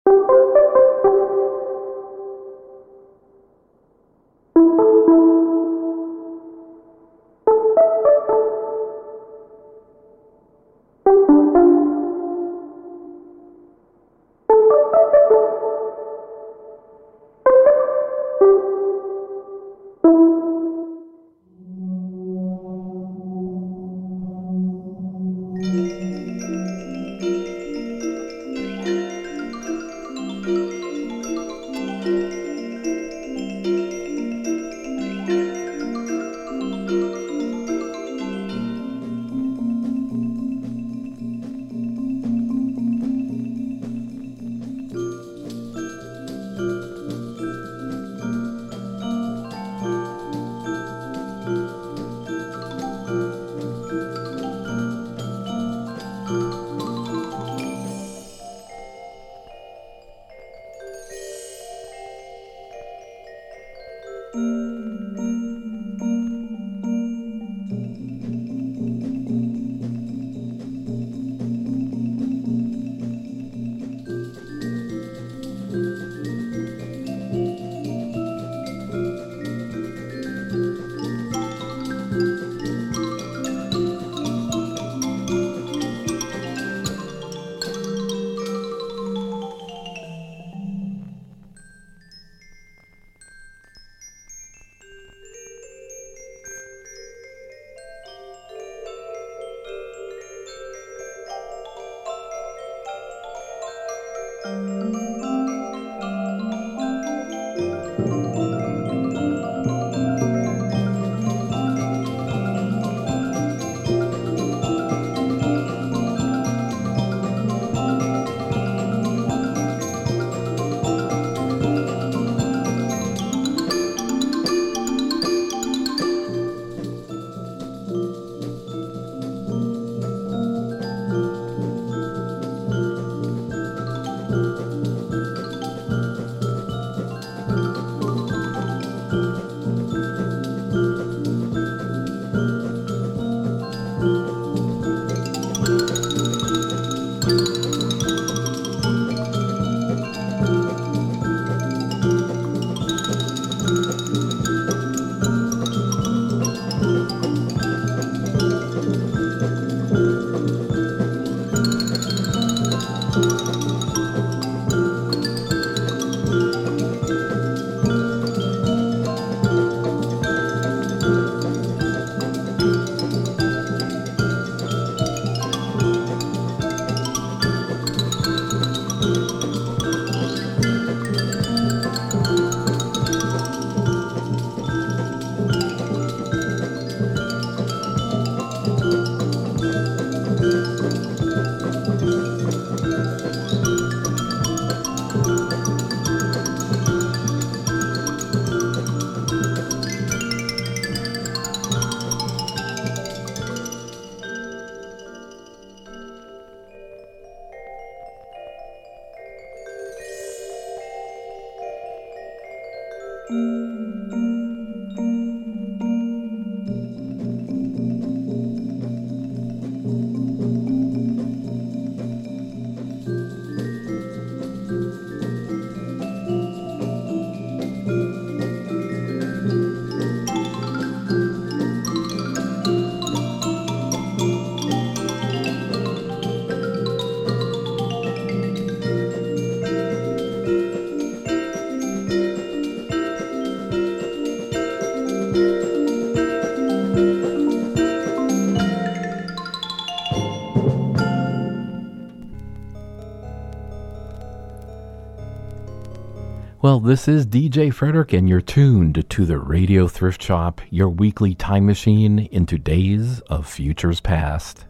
Well, this is DJ Frederick, and you're tuned to the Radio Thrift Shop, your weekly time machine into days of futures past.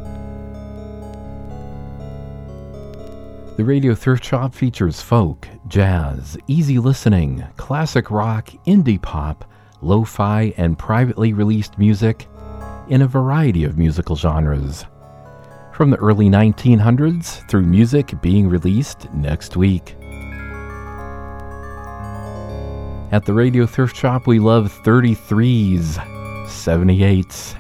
The Radio Thrift Shop features folk, jazz, easy listening, classic rock, indie pop, lo-fi, and privately released music in a variety of musical genres. From the early 1900s through music being released next week. At the Radio Thrift Shop, we love 33s, 78s,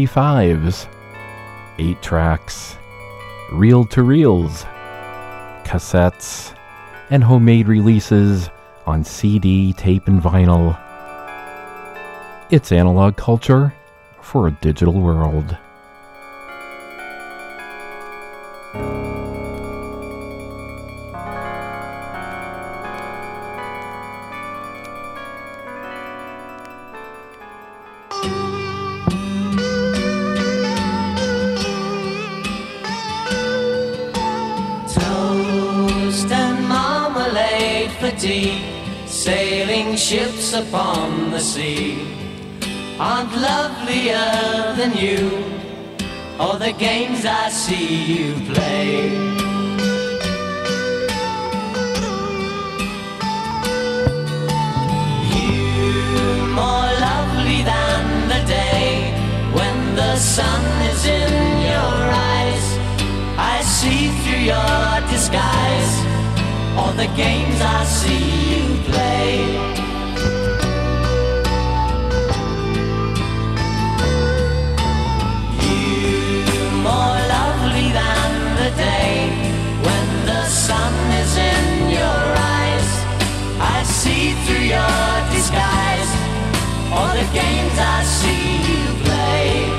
45s, 8-tracks, reel-to-reels, cassettes, and homemade releases on CD, tape, and vinyl. It's analog culture for a digital world. Sailing ships upon the sea aren't lovelier than you, or the games I see you play. You more lovely than the day when the sun is in your eyes. I see through your disguise all the games I see you play. You more lovely than the day when the sun is in your eyes. I see through your disguise all the games I see you play.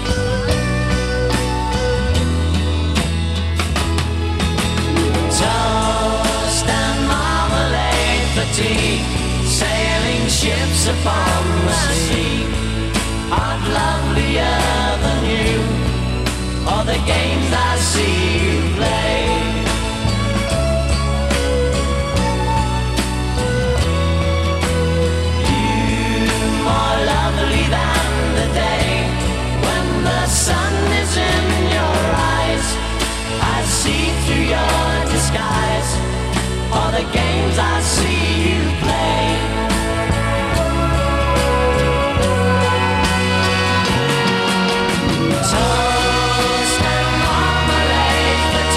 Sailing ships upon the sea aren't lovelier than you, or the games I see you play. You more lovely than the day when the sun is in your eyes. I see through your disguise all the games I see you play. Toast and marmalade for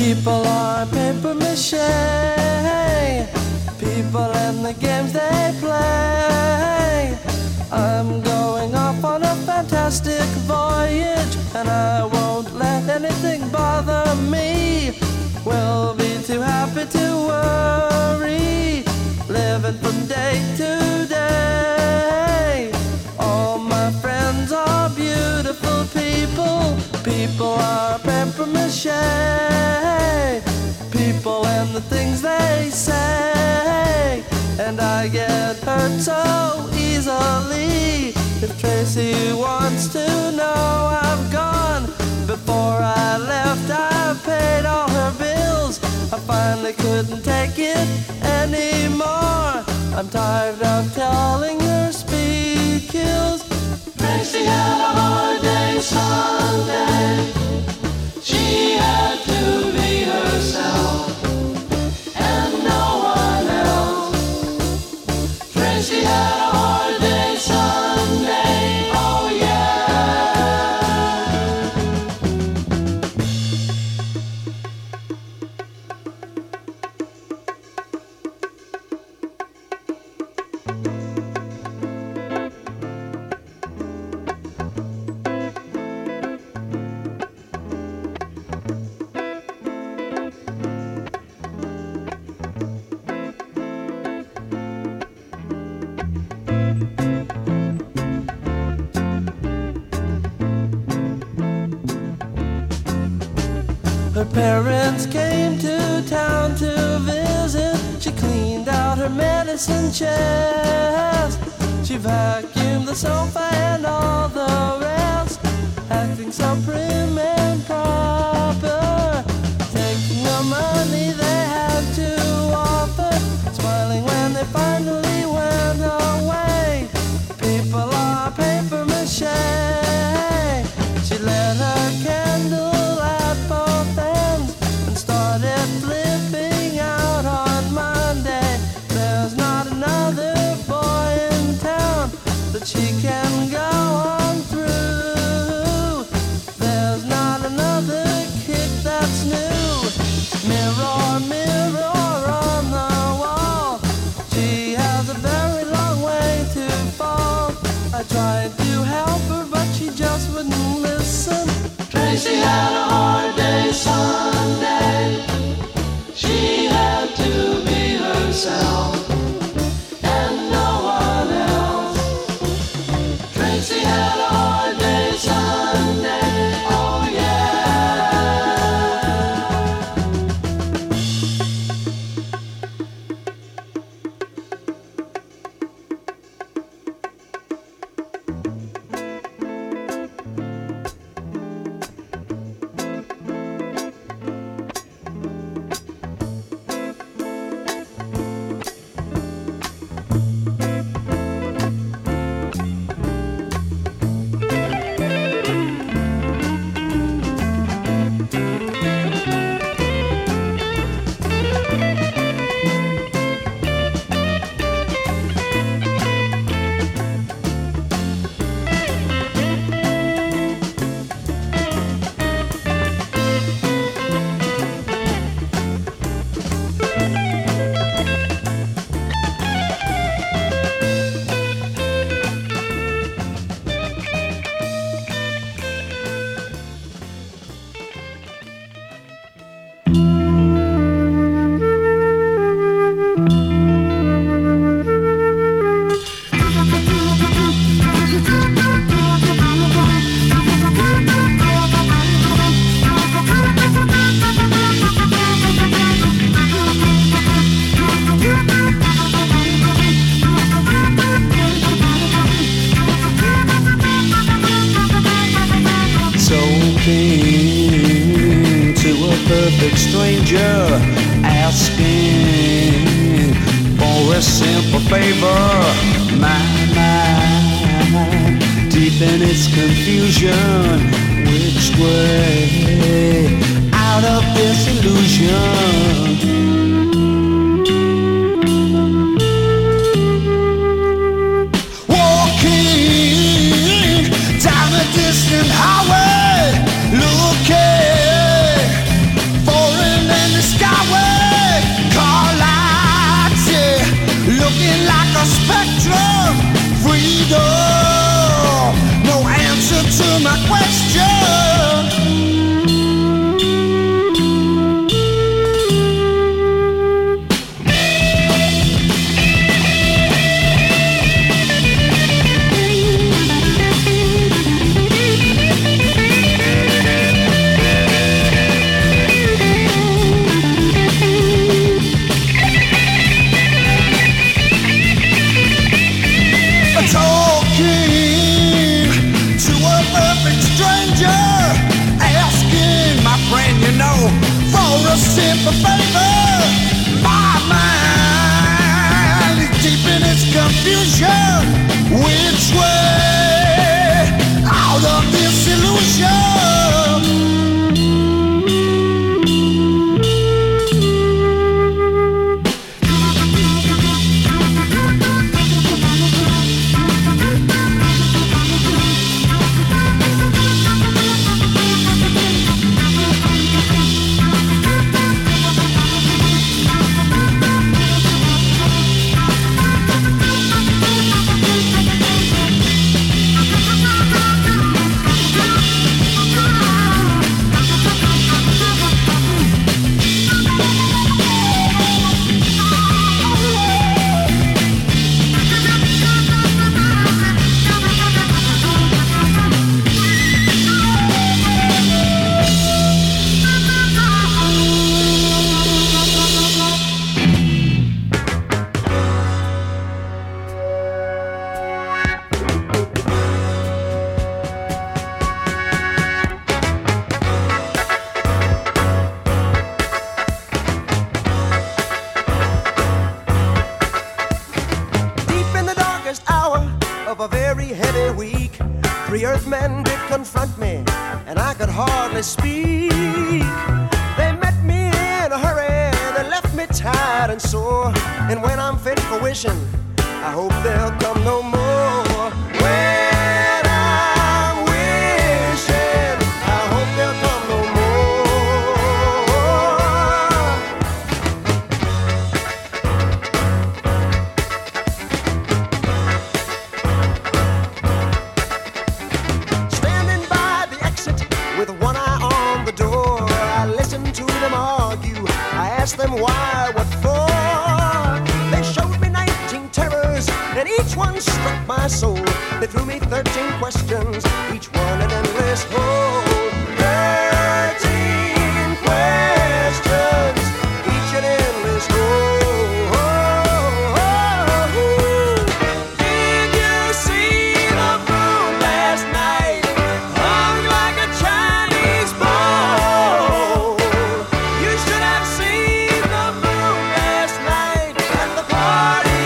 People are paper mache. People and the games they play. I'm going off on a fantastic voyage, and I won't let anything bother me. We'll be too happy to worry, living from day to day. All my friends are beautiful people. People are paper mache. People and the things they say. And I get hurt so easily. If Tracy wants to know I've gone, before I left I paid all her bills. I finally couldn't take it anymore. I'm tired of telling her speed kills. Tracy had a hard day Sunday. She had to be herself and no one else. Tracy had a hard day Sunday, oh Her parents came to town to visit. She cleaned out her medicine chest. She vacuumed the sofa and all the rest, acting so prim and proper, taking the money they had to offer, smiling when they finally went away. People are paper mache. She lit her candle at both ends and started flipping out on Monday. There's not another boy in town that she can go on through. There's not another kick that's new. Mirror, mirror on the wall, she has a very long way to fall. I tried to help her, but she just wouldn't listen. Tracy had a hard day Sunday. She had to be herself and no one else. Tracy had a hard day Sunday, oh perfect stranger asking for a simple favor. My mind, deep in its confusion, which way out of this illusion? Down a distant highway, looking for an talking to a perfect stranger, asking my friend, you know, for a simple favor. My mind is deep in its confusion. Which way out of this illusion? I hope they'll come no more. When I'm wishing, I hope they'll come no more. Standing by the exit with one eye on the door, I listen to them argue. I ask them why, what for. And each one struck my soul. They threw me 13 questions, each one an endless hole. 13 questions, each an endless hole. Did you see the moon last night? Hung like a Chinese ball. You should have seen the moon last night at the party.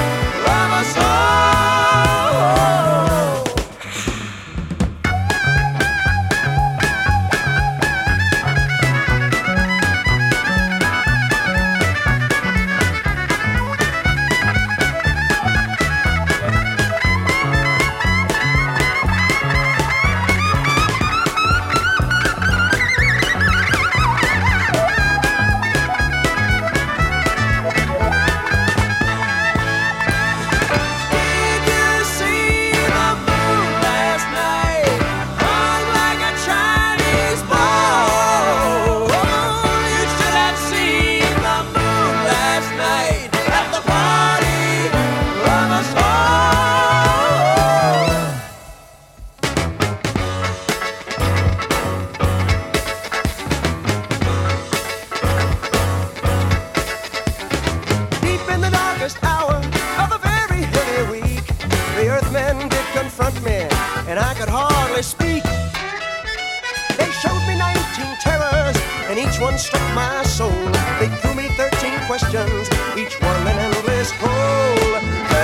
Questions, each one an endless hole.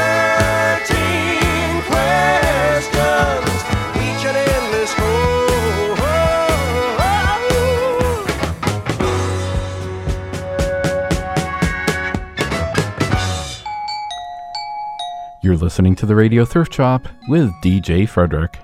13 questions, each an endless hole. You're listening to the Radio Thrift Shop with DJ Frederick.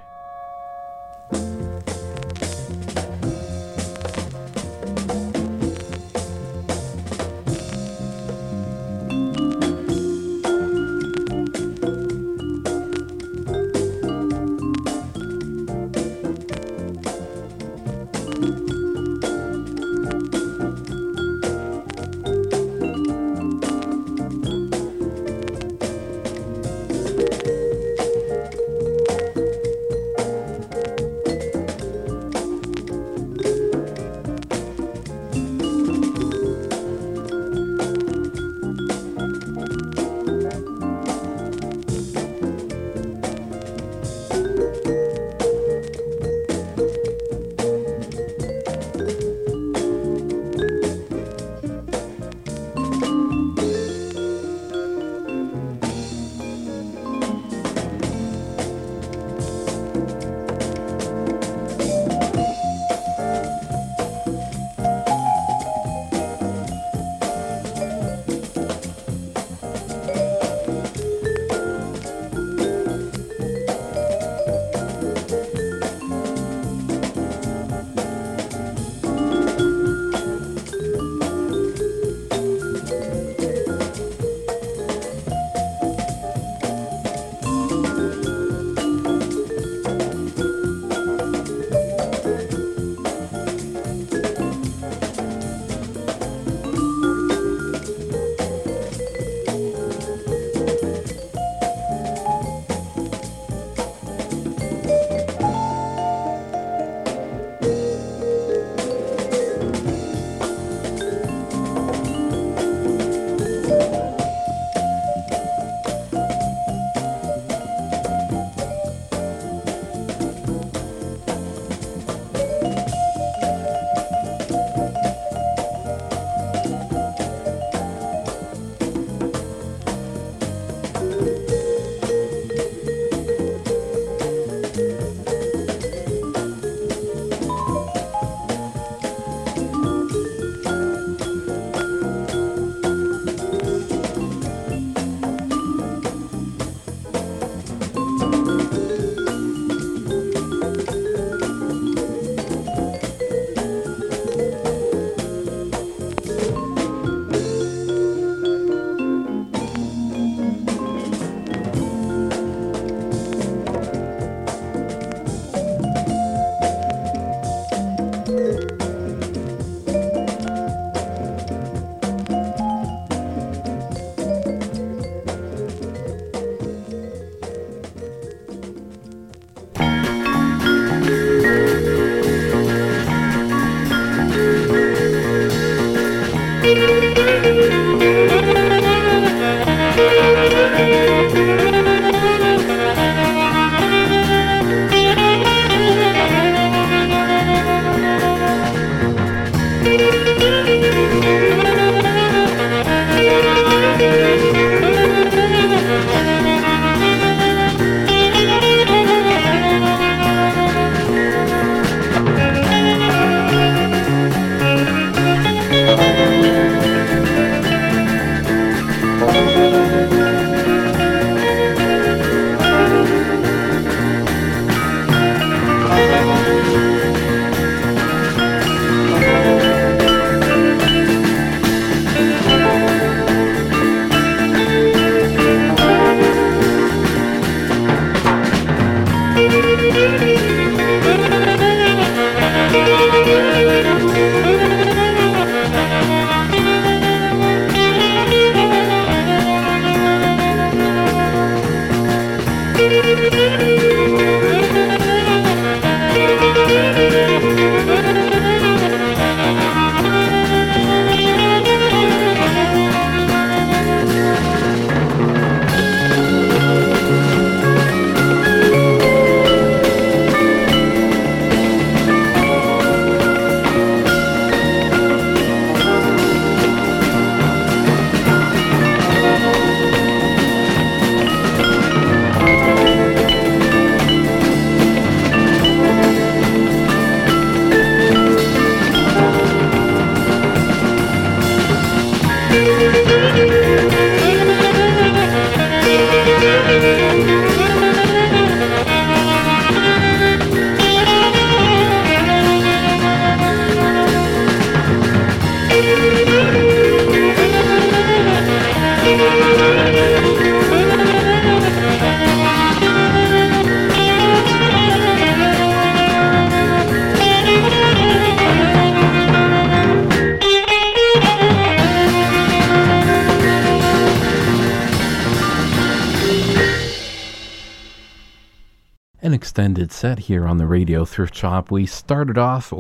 Extended set here on the Radio Thrift Shop. We started off,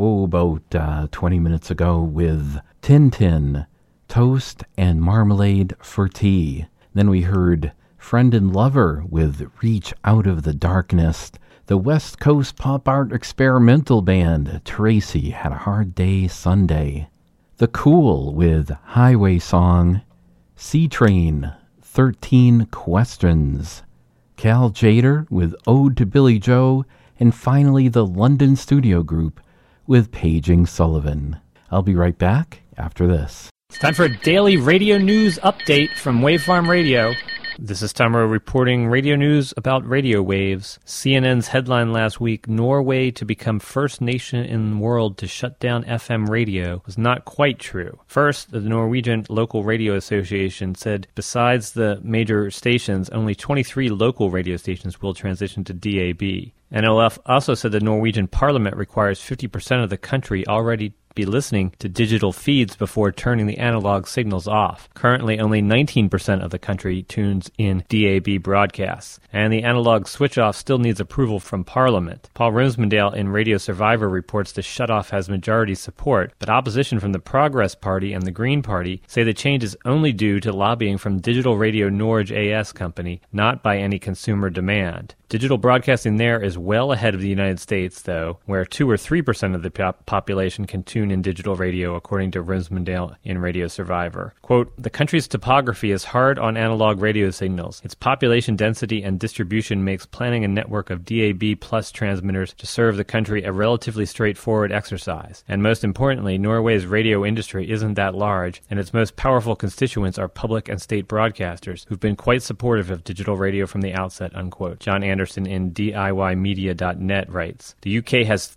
about 20 minutes ago with Tintin, Toast and Marmalade for Tea. Then we heard Friend and Lover with Reach Out of the Darkness. The West Coast Pop Art Experimental Band, Tracy Had a Hard Day Sunday. The Cool with Highway Song. C-Train, 13 Questions. Cal Jader with Ode to Billy Joe, and finally the London Studio Group with Paging Sullivan. I'll be right back after this. It's time for a daily radio news update from Wavefarm Radio. This is Tamara reporting radio news about radio waves. CNN's headline last week, Norway to become first nation in the world to shut down FM radio, was not quite true. First, the Norwegian Local Radio Association said besides the major stations, only 23 local radio stations will transition to DAB. NLF also said the Norwegian parliament requires 50% of the country already be listening to digital feeds before turning the analog signals off. Currently, only 19% of the country tunes in DAB broadcasts, and the analog switch-off still needs approval from Parliament. Paul Rimsmandale in Radio Survivor reports the shutoff has majority support, but opposition from the Progress Party and the Green Party say the change is only due to lobbying from Digital Radio Norge AS company, not by any consumer demand. Digital broadcasting there is well ahead of the United States, though, where 2 or 3% of the population can tune in digital radio, according to Rimsmandale in Radio Survivor. Quote, the country's topography is hard on analog radio signals. Its population density and distribution makes planning a network of DAB plus transmitters to serve the country a relatively straightforward exercise. And most importantly, Norway's radio industry isn't that large, and its most powerful constituents are public and state broadcasters, who've been quite supportive of digital radio from the outset, unquote. John Anderson in DIYmedia.net writes, the UK has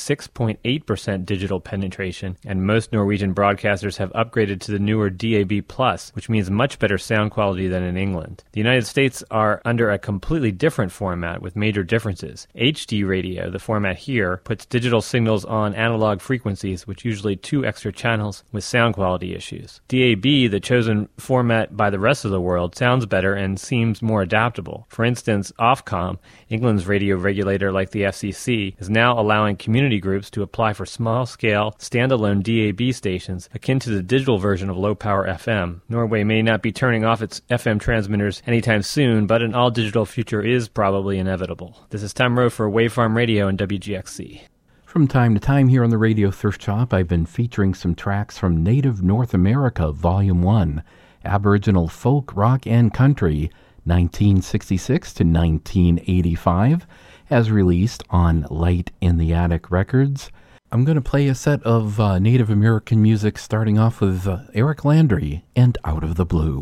36.8% digital penetration, and most Norwegian broadcasters have upgraded to the newer DAB+, which means much better sound quality than in England. The United States are under a completely different format with major differences. HD radio, the format here, puts digital signals on analog frequencies, which usually 2 extra channels with sound quality issues. DAB, the chosen format by the rest of the world, sounds better and seems more adaptable. For instance, Ofcom, England's radio regulator like the FCC, is now allowing community groups to apply for small-scale, standalone DAB stations akin to the digital version of low-power FM. Norway may not be turning off its FM transmitters anytime soon, but an all-digital future is probably inevitable. This is Tom Rowe for Wavefarm Radio and WGXC. From time to time here on the Radio Thrift Shop, I've been featuring some tracks from Native North America, Volume 1, Aboriginal Folk, Rock, and Country, 1966 to 1985, as released on Light in the Attic Records. I'm going to play a set of Native American music, starting off with Eric Landry and Out of the Blue.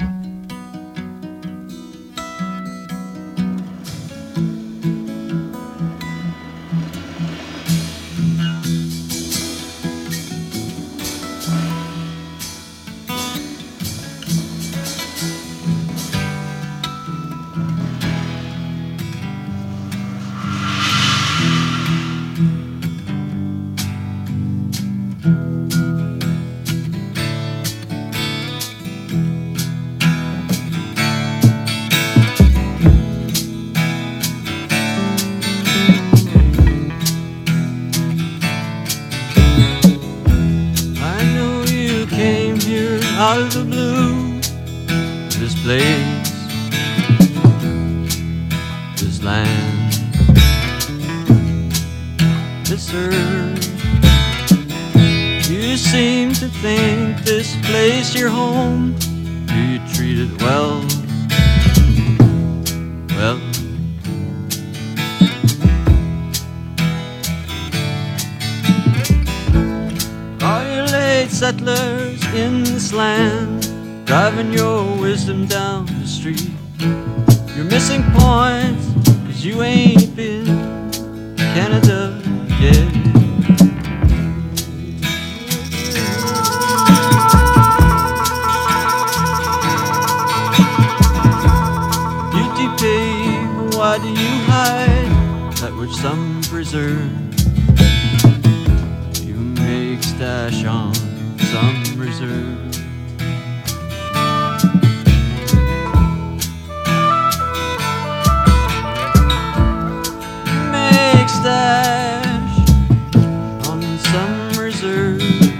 land. This earth, you seem to think this place your home. Do you treat it well? Well, are you late settlers in this land, driving your wisdom down the street? You're missing points, 'cause you ain't been Canada yet. Beauty paper, why do you hide that which some preserve? You make stash on some reserve. Stash on some reserve.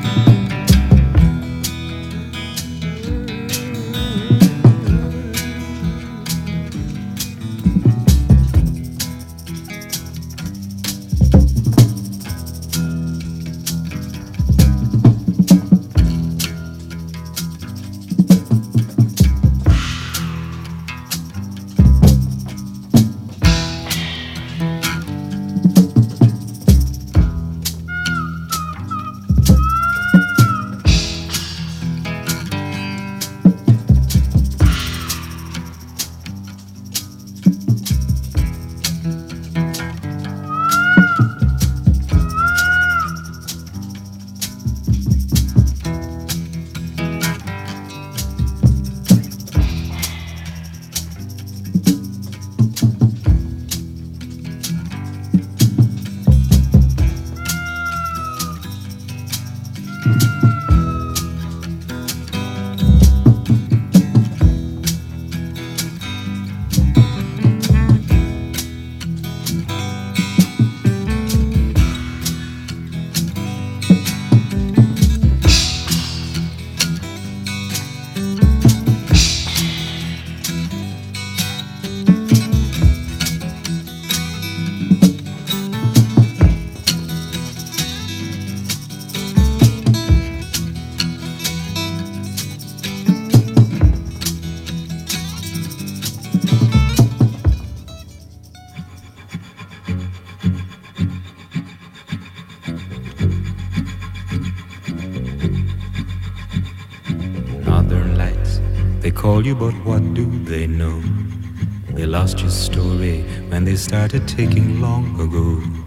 Call you, but what do they know? They lost your story when they started taking long ago.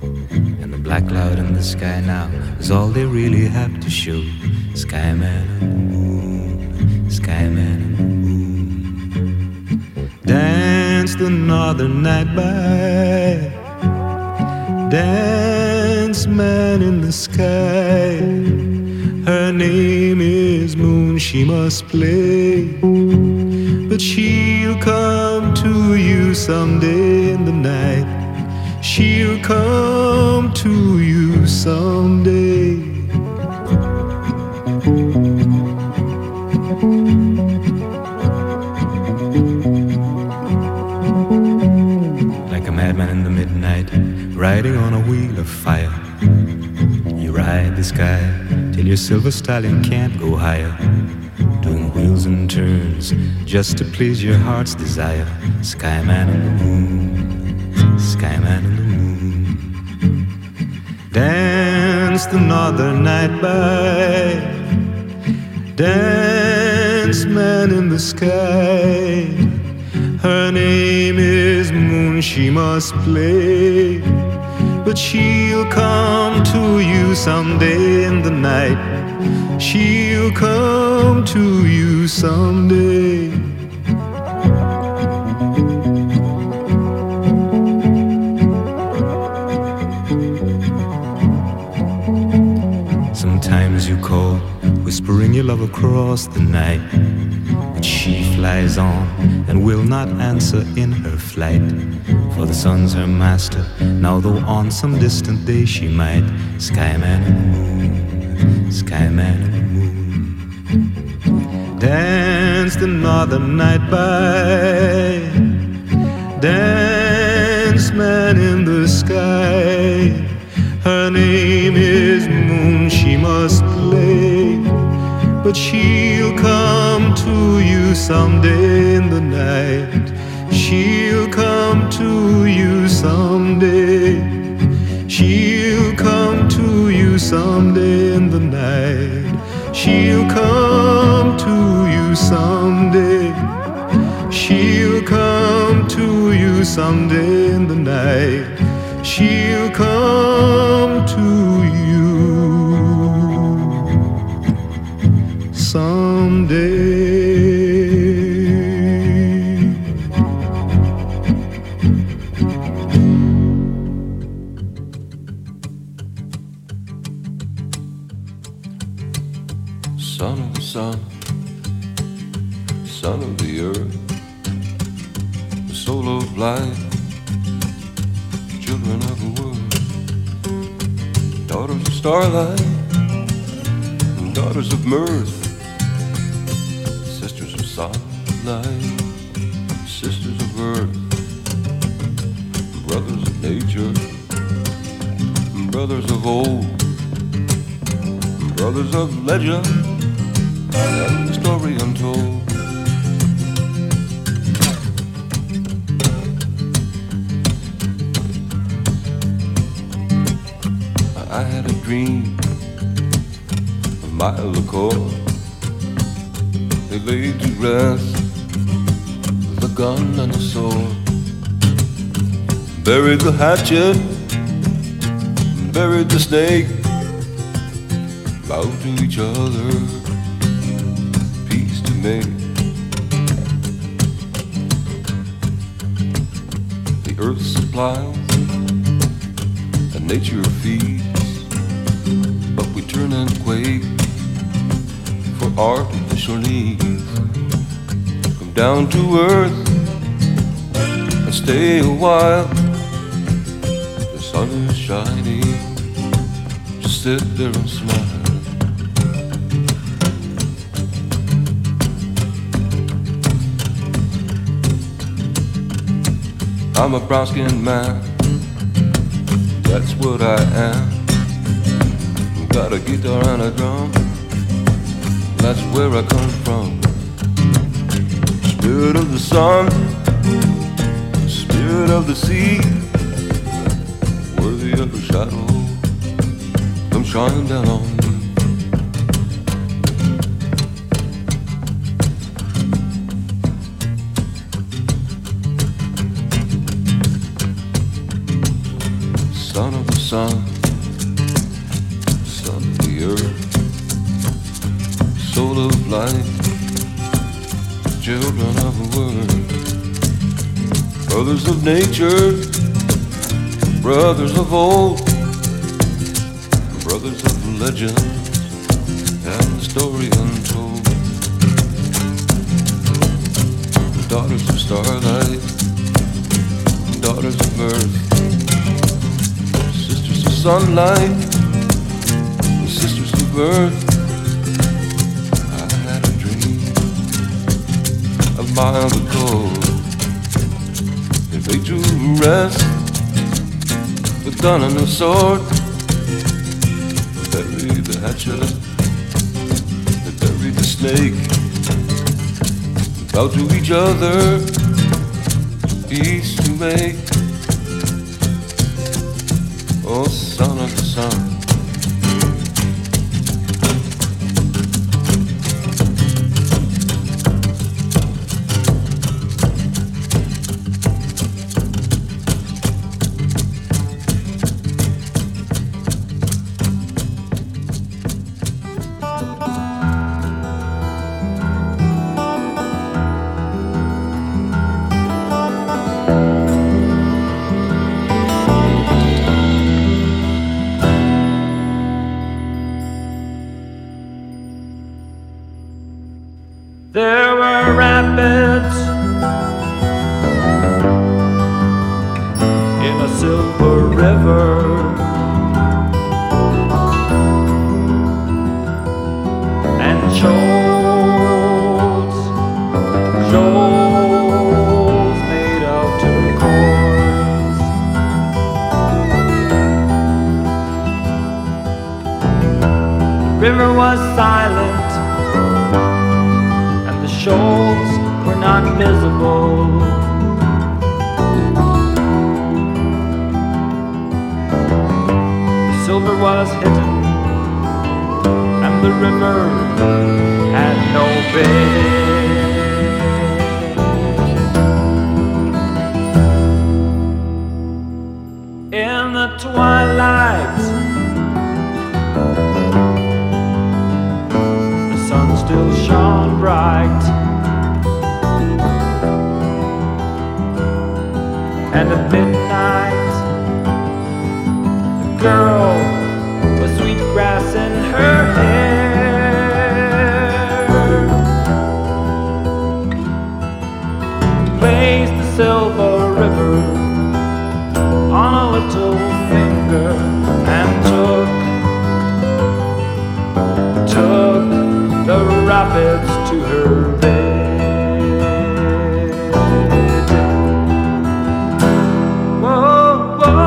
And the black cloud in the sky now is all they really have to show. Skyman and the moon, Skyman and the moon. Dance the northern night by, dance man in the sky. Her name is Moon, she must play, but she'll come to you someday in the night. She'll come to you someday. Like a madman in the midnight, riding on a wheel of fire, you ride the sky till your silver stallion can't go higher, doing wheels and turns just to please your heart's desire. Skyman and the moon, Skyman and the moon. Dance the northern night by, dance man in the sky. Her name is Moon, she must play, but she'll come to you someday in the night. She'll come to you someday. Sometimes you call, whispering your love across the night, but she flies on and will not answer in her flight. For the sun's her master, now though on some distant day she might. Skyman and the moon, Skyman and the moon. Dance the northern night by, dance night. Her name is Moon, she must play, but she'll come to you someday in the night. She'll come to you someday. She'll come to you someday in the night. She'll come to you someday. She'll come to you someday in the night. She'll come to you someday. Son of the sun, son of the earth, the soul of life, children of the world, daughters of starlight, daughters of mirth, sisters of sunlight, sisters of earth, brothers of nature, brothers of old, brothers of legend, and the story untold. I had a dream a mile ago. They laid to rest with a gun and a sword, buried the hatchet, buried the snake, bowed to each other, peace to make. The earth supplies and nature feeds, but we turn and quake for artificial needs. Come down to earth and stay a while. The sun is shining, just sit there and smile. I'm a brown-skinned man, that's what I am. Got a guitar and a drum, that's where I come from. Spirit of the sun, spirit of the sea, worthy of the shadow, come shine down on me. Son of the sun, son of the earth, soul of life, children of the world, brothers of nature, brothers of old, brothers of legends, and the story untold. Daughters of starlight, daughters of earth, sunlight, the sisters of earth. I had a dream a mile ago. They laid to rest with gun and a sword, buried the hatchet, they buried the snake, bow to each other, peace to make. Oh, son of the sun. There were rapids in a silver river, and shoals made of turquoise. river was silent, and the shoals were not visible. The silver was hidden, and the river had no bed. In the twilight, the sun still shone bright, and at midnight, the girl with sweet grass in her hair placed the silver river on a little finger and took the rapids to her bed. Whoa, whoa.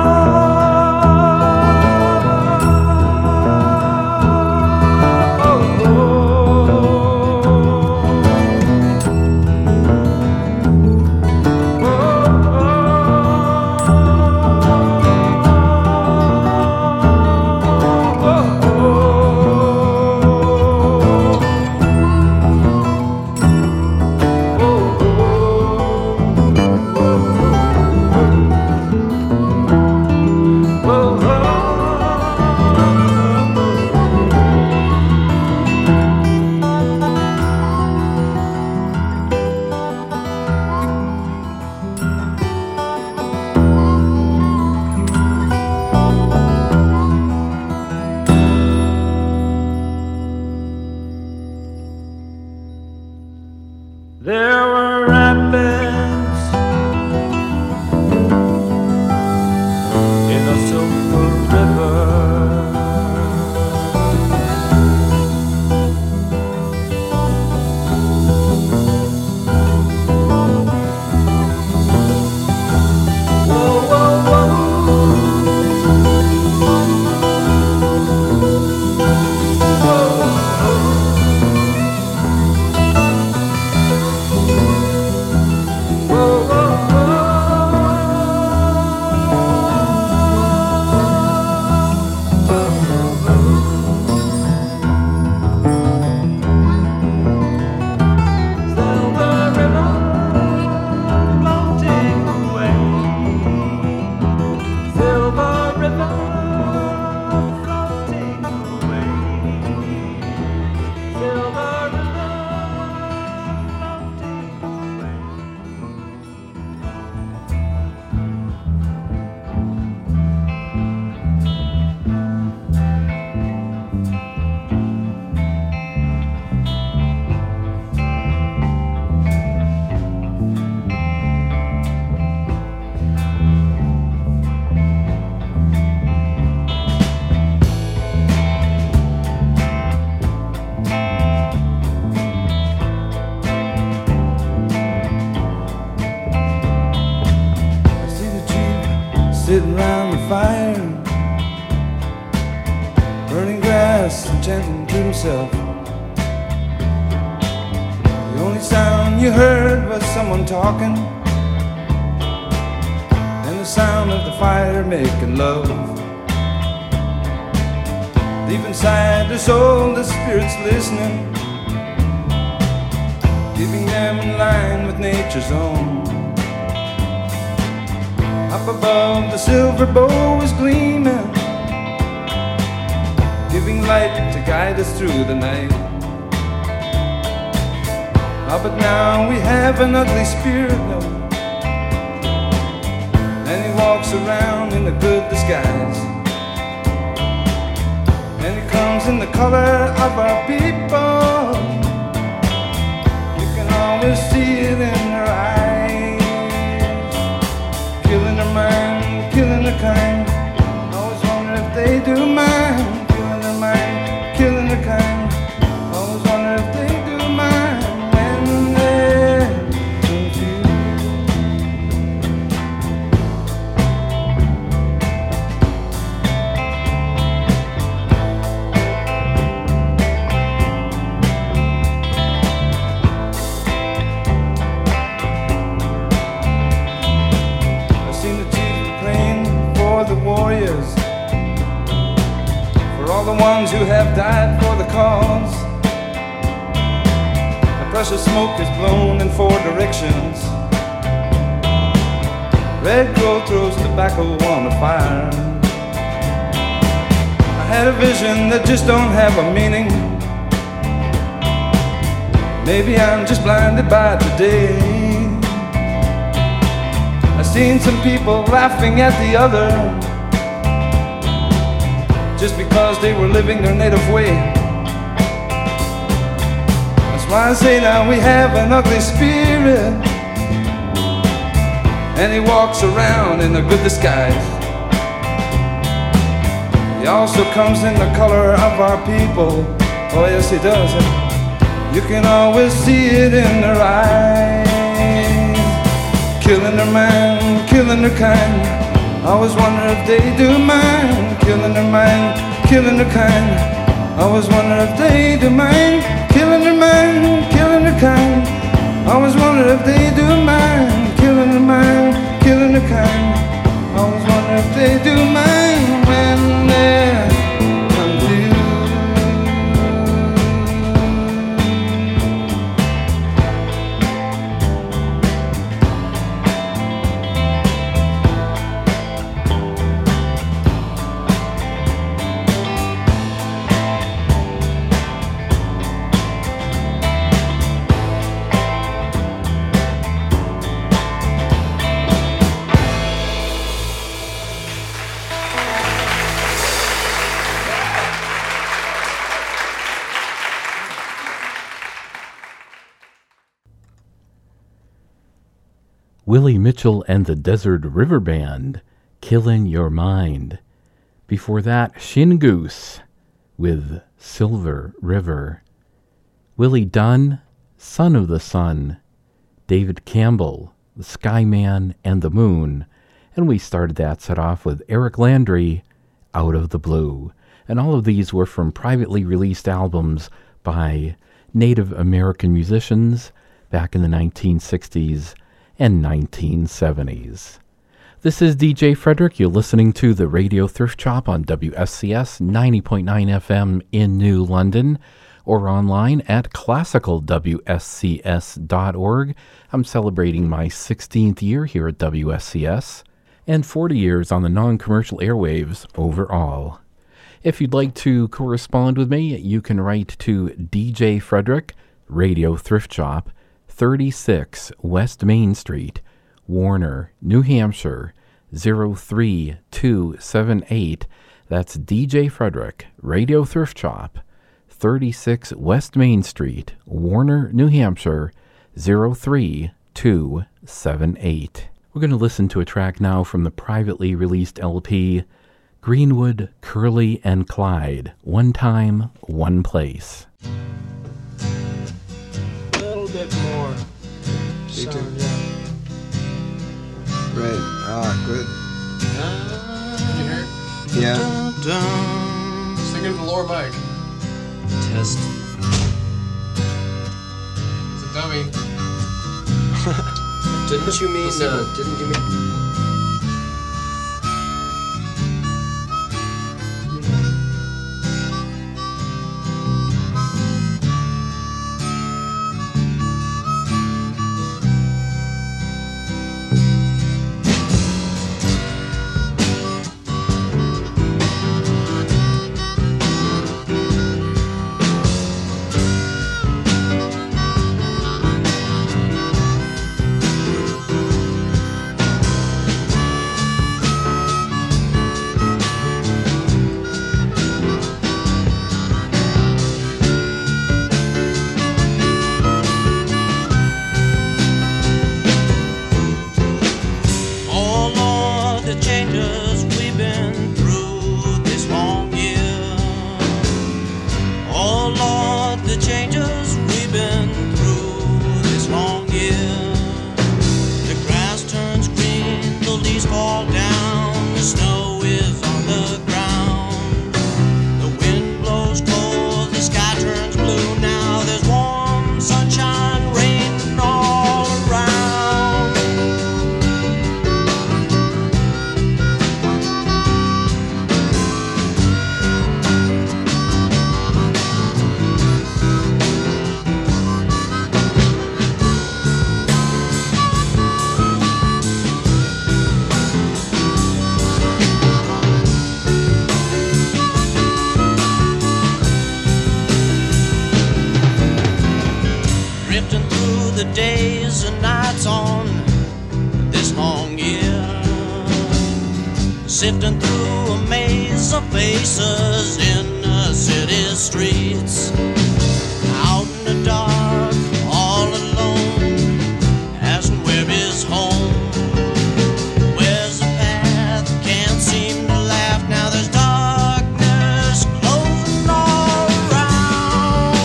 There were rapids in a silver river. Whoa, whoa, whoa. Sitting around the fire, burning grass and chanting to himself. The only sound you heard was someone talking, and the sound of the fire making love. Deep inside their soul, the spirit's listening, keeping them in line with nature's own. Up above, the silver bow is gleaming, giving light to guide us through the night. Ah, but now we have an ugly spirit, no, and he walks around in a good disguise, and he comes in the color of our people. You can always see it in her eyes, killing her mind, killing her kind. Always wonder if they do mind, killing her mind, killing her kind. Always wonder if they do mind when they're confused. for the warriors, for all the ones who have died for the cause. The precious smoke is blown in 4 directions. Red Crow throws tobacco on the fire. I had a vision that just don't have a meaning. Maybe I'm just blinded by today. I've seen some people laughing at the other just because they were living their native way. That's why I say now we have an ugly spirit, and he walks around in a good disguise. He also comes in the color of our people. Oh yes, he does. You can always see it in their eyes. Killing their mind, killing their kind. I always wonder if they do mind. Killing their mind, killing their kind. I always wonder if they do mind. Killing their mind, killing their kind. I always wonder if they do mind. Killing their mind, killing their kind. I always wonder if they do mind when they're confused. Willie Mitchell and the Desert River Band, Killin' Your Mind. Before that, Shingoose with Silver River. Willie Dunn, Son of the Sun. David Campbell, The Skyman and the Moon. And we started that set off with Eric Landry, Out of the Blue. And all of these were from privately released albums by Native American musicians back in the 1960s and 1970s. This is DJ Frederick. You're listening to the Radio Thrift Shop on WSCS 90.9 FM in New London, or online at classicalwscs.org. I'm celebrating my 16th year here at WSCS, and 40 years on the non-commercial airwaves overall. If you'd like to correspond with me, you can write to DJ Frederick, Radio Thrift Shop, 36 West Main Street, Warner, New Hampshire, 03278. That's DJ Frederick, Radio Thrift Shop, 36 West Main Street, Warner, New Hampshire, 03278. We're going to listen to a track now from the privately released LP, Greenwood, Curly and Clyde, One Time, One Place. Bit more sound, yeah. Right. Ah, good. Can you hear it? Yeah. Sing into the lower mic. Test. It's a dummy. Didn't you mean? sifting through a maze of faces in the city streets. Out in the dark, all alone, asking where is home. Where's the path? Can't seem to laugh. Now there's darkness closing all around.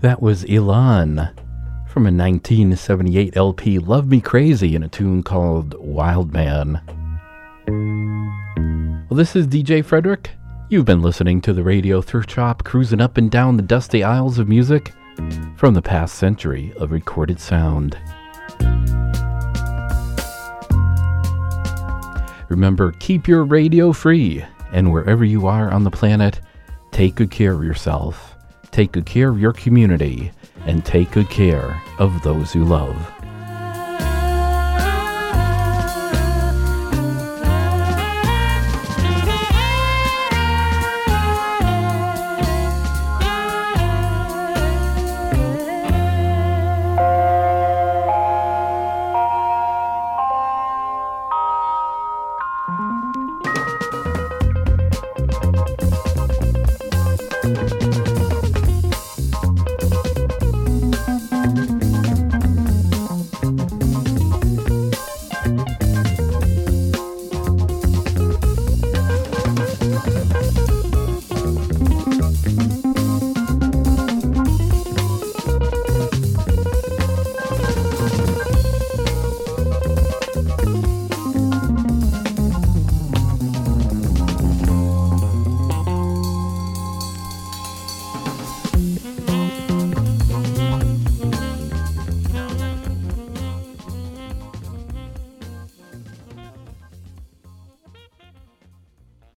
That was Ilan from a 1978 LP, Love Me Crazy, in a tune called Wild Man. Well, this is DJ Frederick. You've been listening to the Radio Thrift Shop, cruising up and down the dusty aisles of music from the past century of recorded sound. Remember, keep your radio free, and wherever you are on the planet, take good care of yourself, take good care of your community, and take good care of those you love.